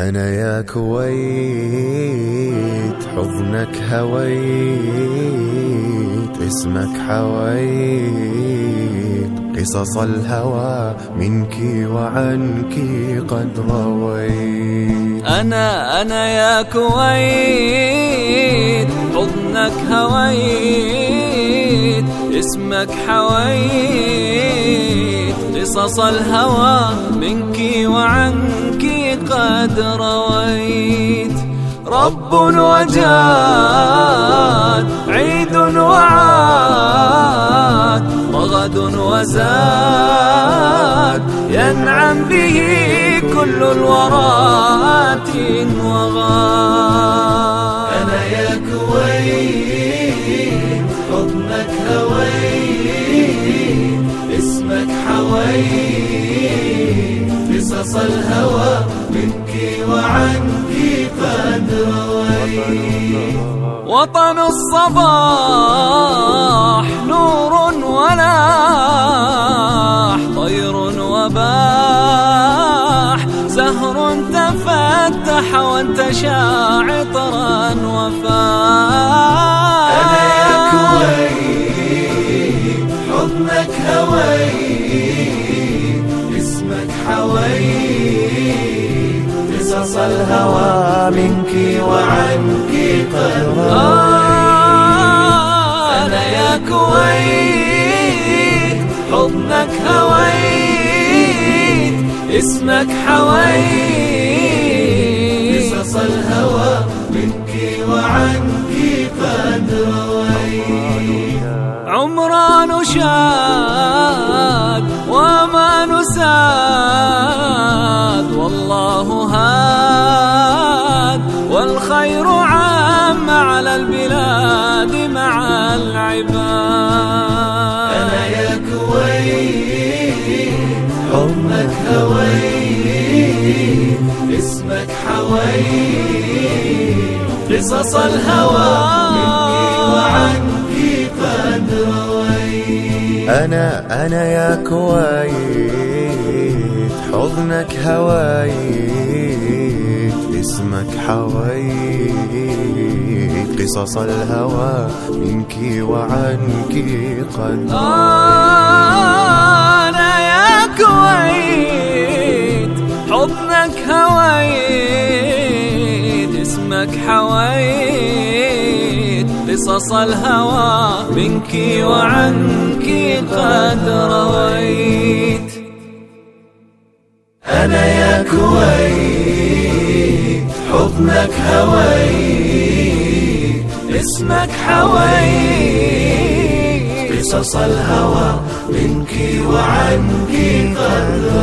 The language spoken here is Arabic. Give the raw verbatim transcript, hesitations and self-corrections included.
أنا يا كويت حضنك هويت، اسمك حويت، قصص الهوى منك وعنك قد رويت. أنا أنا يا كويت حضنك هويت، اسمك حويت، قصص الهوى منك وعنك قد رويت. رب وجاد، عيد وعاد، وغد وزاد، ينعم به كل الورات وغاد. أنا يا كويت حضنك هويت، اسمك حويت، قصص الهوى منك وعنك قد رويت. وطن الصباح نور ولاح، طير وباح، زهر تفتح وانتشى عطرا وفاح. أنا يا كويت حضنك هويت، اسمك حويت، قصص الهوى منك وعنك قد رويت. أنا يا كويت حضنك هويت، اسمك حويت، قصص الهوى منك وعنك قد رويت. عمران شاد وما نساد، والله هاد، والخير عام على البلاد مع العباد. أنا يا كويت حضنك هويت، اسمك حويت، قصص الهوى منك وعنك قد رويت. أنا أنا يا كويت حضنك هويت، اسمك حويت، قصص الهوى منك وعنك قد رويت. أنا يا كويت حضنك هويت، اسمك حويت، قصص الهوى منك وعنك قد رويت. أنا يا كويت حضنك هويت، اسمك حويت، قصص الهوى منك وعنك قد